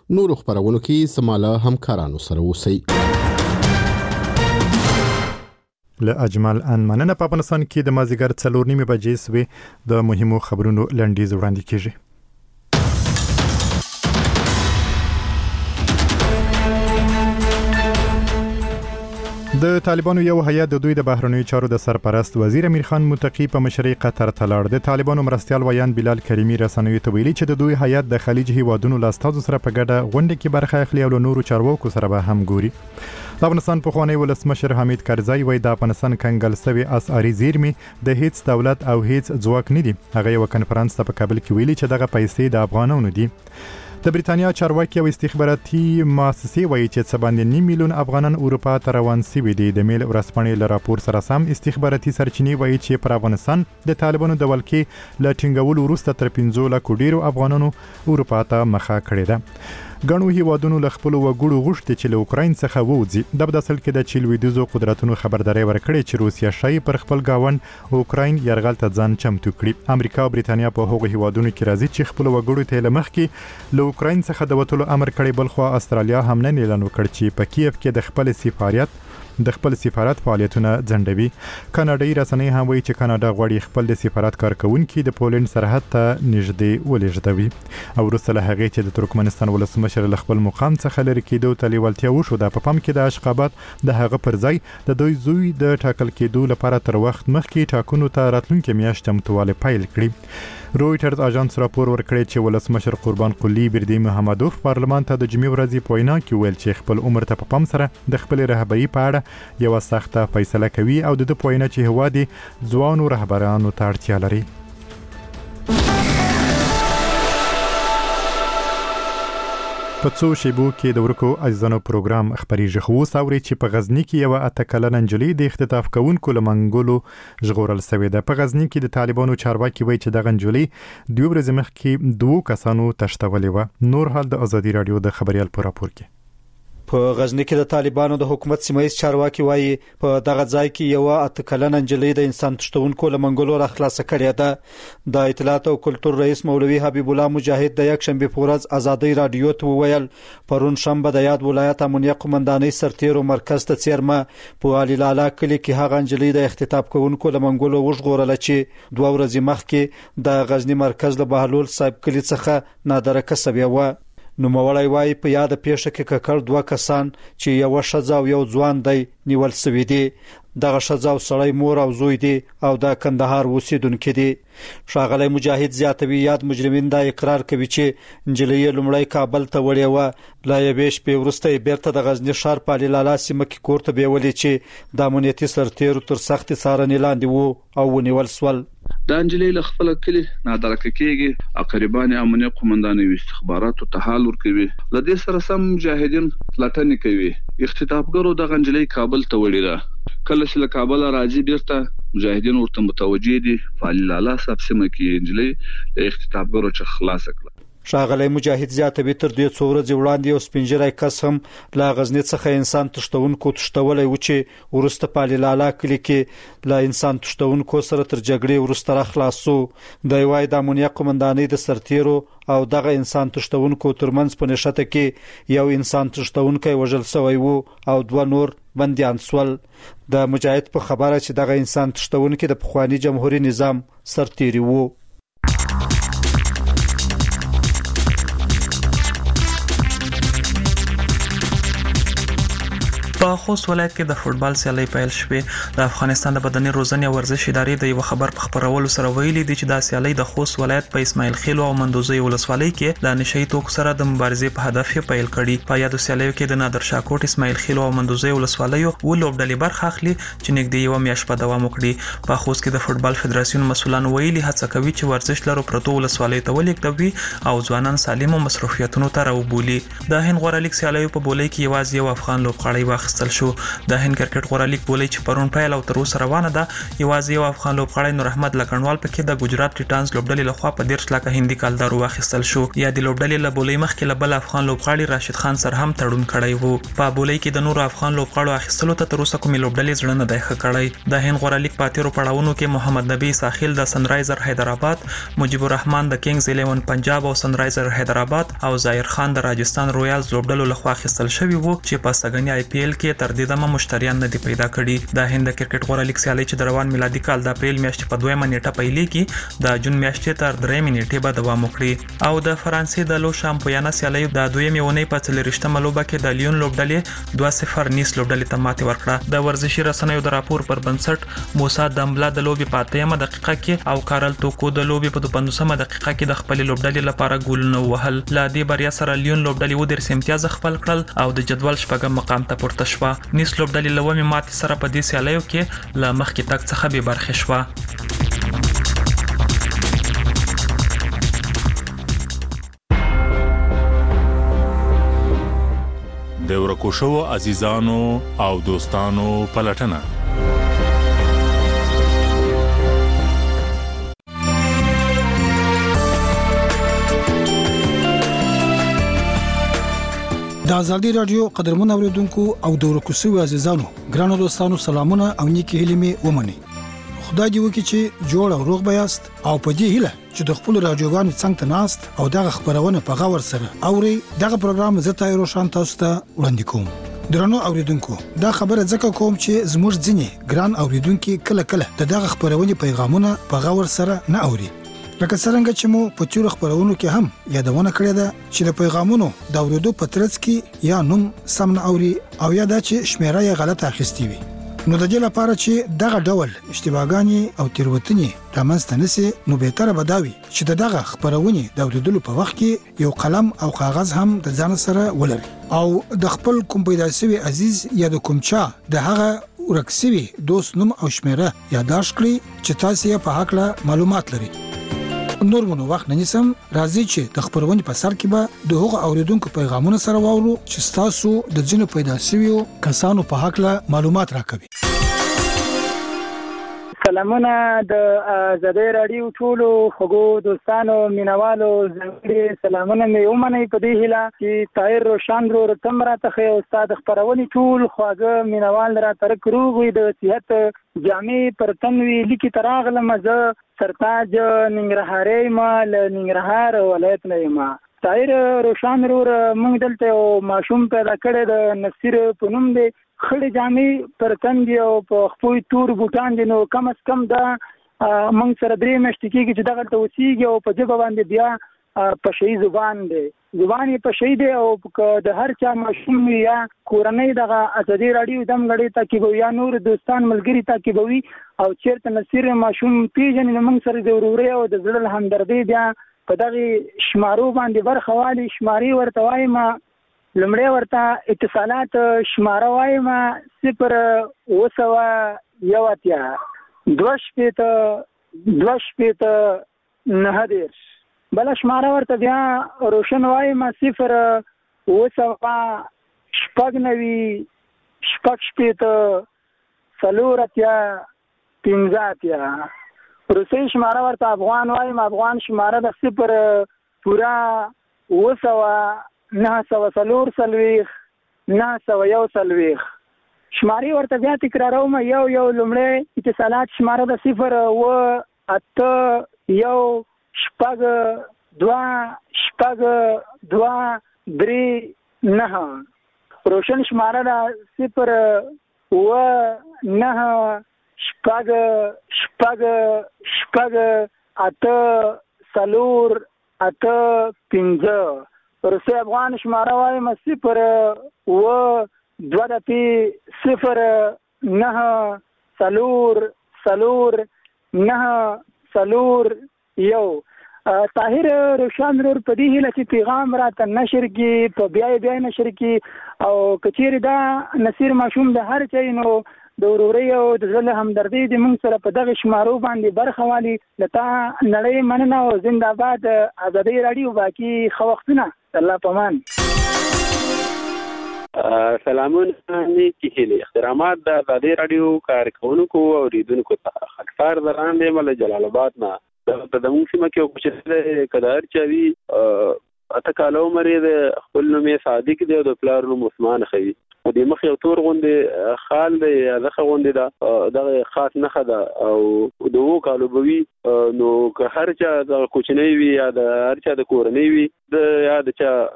نورو خبرونو کې سماله همکارانو سره اوسئ. له اجمل ان مننه. په افغانستان کې د مازیګر 4:30 بجې سوي د مهمو خبرونو لنډیز وړاندې کیږي. د طالبانو یو هیئت د دوی د بهرنیو چارو د سرپرست وزیر امیر خان متقی په مشرۍ قطر ته لاړ. د طالبانو مرستیال ویان بلال کریمی رسنیو ته ویلي چې د دوی هیئت د خلیج هیوادونو له استازو سره په ګډه غونډه کې برخه اخلي او له نورو چارواکو سره به هم ګوري. د افغانستان پخوانی ولسمشر حمید کرزی وایي د افغانستان کنګل سوي اسعاري زیرمې د هیڅ دولت او هیڅ ځواک نه دي. هغه یو کنفرانس ته په کابل کې ویلي چې دغه پیسې د افغانانو دي. د بریتانیا چارواکي او استخباراتي مؤسسې وایي چې څه باندې 9 میلیون افغانان اروپا ته روان شوي دي. د میل ورځپاڼې له راپور سره سم استخباراتي سرچینې وایي چې پر افغانستان د طالبانو د ولکې له ټینګولو وروسته تر 15 لکه ډیرو افغانانو اروپا ته مخه کړې ده. غنو هیوادونو له خپل وګړو غوښتي چې له اوکراین څخه ووځي. د بداسل کې د چیلویدوزو قدرتونو خبرداري ورکړې چې روسیا شای پر خپل گاوند اوکراین یرغل ته ځان چمتو کړي. امریکا او بریتانیا په هغو هیوادونو کې راځي چې خپل وګړو ته لمخ کې له اوکراین څخه د وټولو امر کړي. بل خو استرالیا هم نه اعلان وکړ چې په کیف کې د خپل سفارت فعالیتونه ځنډوي. کاناډایي رسنۍ هم وایي چې کاناډا غواړي خپل د سفارت کارکونکي د پولند سرحد ته نږدې ولېږدوي. او وروسته له هغې چې د ترکمنستان ولسمشر له خپل مقام څخه لرې کېدو ته لیوالتیا وښوده، په پام کې د اشخابات د هغه پر ځای د دوی زوی د ټاکل کېدو لپاره تر وخت مخکې ټاکنو ته راتلونکې میاشت چمتووالی پیل کړي. رویټرز اژانس راپور ورکړی چې ولسمشر قربان قلی بردی محمدوف پارلمان ته د جمعې ورځې په وینا کې ویل چې خپل عمر ته په پام سره د خپل رهبری په اړه یو سخته فیصله کوي او د په وینا چې هوادي ځوانو رهبرانو ته اړتیا لري. په څو شیبو کې د ورکو عزیزانو پروګرام خبريږي. خو ساوري چې په غزنی کې یو اتکلن انجلی د اختطاف کوونکو لمنګولو ژغورل شوې ده. په غزنی کې د طالبانو چارواکي وایي چې د انجلی 2 ورځې مخکې 2 کسانو تشتولې و. نور حال د ازادي رادیو د خبريال په راپور کې. په غزنی کې د طالبانو د حکومت سیمایي چارواکي وایي په دغه ځای کې یو اتکلن انجلی د انسان تشتونکو لمنګولو را خلاص کړی ده. د اطلاعات او کلتور رئیس مولوي حبیب الله مجاهد د یک شنبه په ورځ ازادي رادیو ته وویل پرون شنبه د یاد ولایت امنیه قومندانۍ سرتیرو مرکز ته چیرمه په علي لالا کلی کې هغه انجلی د اختطاف کوونکو لمنګولو وژغورل چې 2 ورځې مخکې د غزنی مرکز له بهلول صاحب کلی څخه نادره کسبه و. نو مولای وای په یاد پیښه کې ککړ 2 کسان چې یو ښځه او یو ځوان دی نیول شوی دي. دغه ښځه او سړی مور او زوی دي او د کندهار اوسیدونکو دي. ښاغلی مجاهد زیاتوي یاد مجرمین دا اقرار کوي چې انجلی لومړی کابل ته وړي و، لا یې شپې وروسته بیرته د غزنی ښار په علي لالا سیمه کې کور ته بیولې چې د امنیتي سرتیرو تر سخت څارنې لاندې وو او ونیول سول. د انجلی له خپل کلی نادرکه کېږي اقربان امنیه قومندانۍ استخباراتو ته حال ورکوي. لدې سره سم مجاهدین پلاتنې کوي. اختطافګرو د انجلی کابل ته وړي ده. کله چې له کابل راځي بیرته مجاهدین ورته متوجي دي. علي لالا صاحب سیمه کې انجلی د اختطافګرو څخه خلاص کړه. ښاغلی مجاهد زیاتوي تر دې څو ورځې وړاندې یو سپینجری کس هم له غزنی څخه انسان تشتونکو تشتولای و چې ورسته په علي لالا کلی کې له انسان تشتونکو سره تر جګړې ورسته را خلاصو. د وای د امنیه قومندانۍ د سرتیرو او دغه انسان تشتونکو ترمنځ په نشته کې یو انسان تشتونکی وژل شوی وو او 2 نور بنديان سول. د مجاهد په خبره چې دغه انسان تشتونکی د پخوانی جمهوریت نظام سرتیری وو. په خوست ولایت کې د فوټبال سیالي پیل شوې. د افغانستان د بدني روزنې او ورزش ادارې د یو خبر په خبرولو سره ویلي دي چې دا سیالي د خوست ولایت په اسماعیل خیل او مندوزي ولسوالۍ کې د نشئی توکو سره د مبارزې په هدف یې پیل کړي. په یادو سیالیو کې د نادر شاه کوټ، اسماعیل خیل او مندوزي ولسوالیو ولوبډلې برخه اخلي چې نږدې یو میاشت په دوام وکړي. په خوست کې د فوټبال فدراسیون مسؤلان ویلي هڅه کوي چې ورزش لرو پروتو ولسوالۍ ته ولیکدوي او ځوانان سالم او مصروفیتونو ته راوبولي. د هند غوړه لیګ سیالیو په بولۍ کې یوازې یو افغان لوبغاړی واخیست واخیستل شو. د هند کرکټ غوړه لیګ بولي چې پرون پیل او تر اوسه روانه ده. یوازې یو افغان لوبغاړی نور احمد لکنوال پکې د ګجرات ټیټانز لوبډلې لخوا په 10 لک هندي کالدار واخیستل شو. یا د لوبډلې له بولي مخکې له بل افغان لوبغاړي راشد خان سره هم تړون کړی وو. په بولي کې د نور افغان لوبغاړو اخیستلو ته تر اوسه کومې لوبډلې زړه نه دی ښه کړی. د هند غوړه لیګ په 13 پړاوونو کې محمد نبی ساحل د سنرایزر حیدرآباد، مجيب الرحمن د کینګز 11 پنجاب او سنرایزر حیدرآباد او ظاهر خان د راجستان رویالز لوبډلو لخوا اخیستل شوی وو چې په سګنی آی پی ایل کې تر دې دمه مشتریان نه دی پیدا کړي. د هند کرکټ غوړه لیګ سیالي چې د روان میلادي کال د اپریل میاشتې په 2 نیټه پیلېږي د جون میاشتې تر 3 نیټې به دوام وکړي. او د فرانسې د لو شامپیونه سیالي د 2 میونې په 4 لوبه کې د لیون لوبډلې 2-0 نیس لوبډلې ته ماتې ورکړه. د ورزشي رسنیو د راپور پر بنسټ موسی دمبلا د لوبې په 8مه دقیقه کې او کارل توکو د لوبې په 15مه دقیقه کې د خپل لوبډلې لپاره ګولونه وهل. لا دې بریا سره لیون لوبډلې و 10 امتیاز خپل کړل او د جدول شپږم مقام ته پورته شوه. نیس لوبډلې لومې ماتې سره په دې سیالیو کې له مخکې تګ څخه بې برخې شوه. د ورکو شوو عزیزانو او دوستانو پلټنه. د ازادي رادیو قدرمن اوریدونکو او د ورکو شوو عزیزانو ګرانو دوستانو سلامونه او نیکی هیلې می ومني. خدای دې وکړي چې جوړ او روغ بیاست او په دې هیله چې د خپل رادیوګانو څنګه تناست او دغه خبرونه په غور سره اوري. دغه پروګرام زه تای روشن تاسو ته وړاندې کوم. درنو اوریدونکو دا خبره ځکه کوم چې زموږ ځینې ګران اوریدونکو کله کله دغه خبرونه پیغامونه په غور سره نه اوري. لکه څنګه چې مو په تیر خبرونو کې هم یادونه کړې ده چې د پیغامونو د اوریدو په ترڅ کې یا نوم سم نه اوري او یا د چې شمیره یې غلطه اخیستې وي. نو د دې لپاره چې دغه ډول اشتباهګانی او تیروتنې رامنځته نشي نو به تر بداوي چې دغه خبرونه د اوریدلو په وخت کې یو قلم او کاغذ هم د ځان سره ولري او د خپل کوم پیدا شوی عزیز یا د کوم چا د هغه ورکسوي دوست نوم او شمیره یادداشت کړئ چې تاسو یې په حق له معلومات لري. نور مونږ وخت نه نیسم راځي چې د خبرونې په سر کې به د هغو اوریدونکو پیغامونه سره واورو چې تاسو د ځینو پیدا شویو کسانو په حق له معلومات راکوي. سلامونه د ازادي رادیو ټولو خوږو دوستانو مینوالو زنګړي سلامونه مې ومنئ په دې هیله چې طاهر روشن ورو تمره ته استاد خبرونې ټول خواږه مینوال را تر کروغوي د صحت جامع پر تنوي لیکي تراغله مزه سرتاج ننګرهاري ما ل ننګرهار ولایت نه ما طاهر روشن ورو موږ دلته ماشوم پیدا کړی د نصیر پونم دی خړې جامې پر تندې او په خپل تور بوټان دي. نو کم از کم دا موږ سره درې میاشتې کېږي چې دغه ته اوسېږي او په ژبه باندې بیا په شي زبان دی یې په شي دی او د هر چا ماشوم یا کورنۍ دغه ازادي رادیو دم غړي تعقیبوي یا نور دوستان ملګري تعقیبوي او چیرته نصیر ماشوم پیژنې نو موږ سره د ورورۍ او د زړه همدردۍ بیا په دغه شمارو باندې برخه والي. شماري ورته وایم لمړی ورته اتصالات شماره وایم 0 بل شماره ورته بیا روشن وایم 0 روسي شماره ورته افغان وایم افغان شماره د 0 پورا 941 شماري ورته بیا تکراروم یو لمړی اتصالات شماره د 0 روشن شماره د 0 روسي افغان شماره وایم 0 طاهر روشن رور په دې هیله چې پیغام راته نشر کی په بیا نشر کی او کچېری دا نصیر ماشوم د هر چا نو د ورورۍ او د زړه همدردۍ د موږ سره په دغه شمارو باندې برخه والي لته نړۍ مننه او زنده‌باد ازادي رادیو باقي خو وختونه الله پامان. سلامونه نیکی هیله احترامات د دې رادیو کارکونکو او ریډونکو ته اکثر دراندې مل جلال آباد نه د موږ سیمه کې کوشش کدار چوي اته کالو مری د خپل نومې صادق دی او د پلار نوم عثمان خوي او د مخ یو تور غوندې خال دی دغه غوندې دا خاص نه خدا او دوه کالو بوي نو که هر چا د کوچنی وي یا د هر چا د کورنۍ وي د یا د چا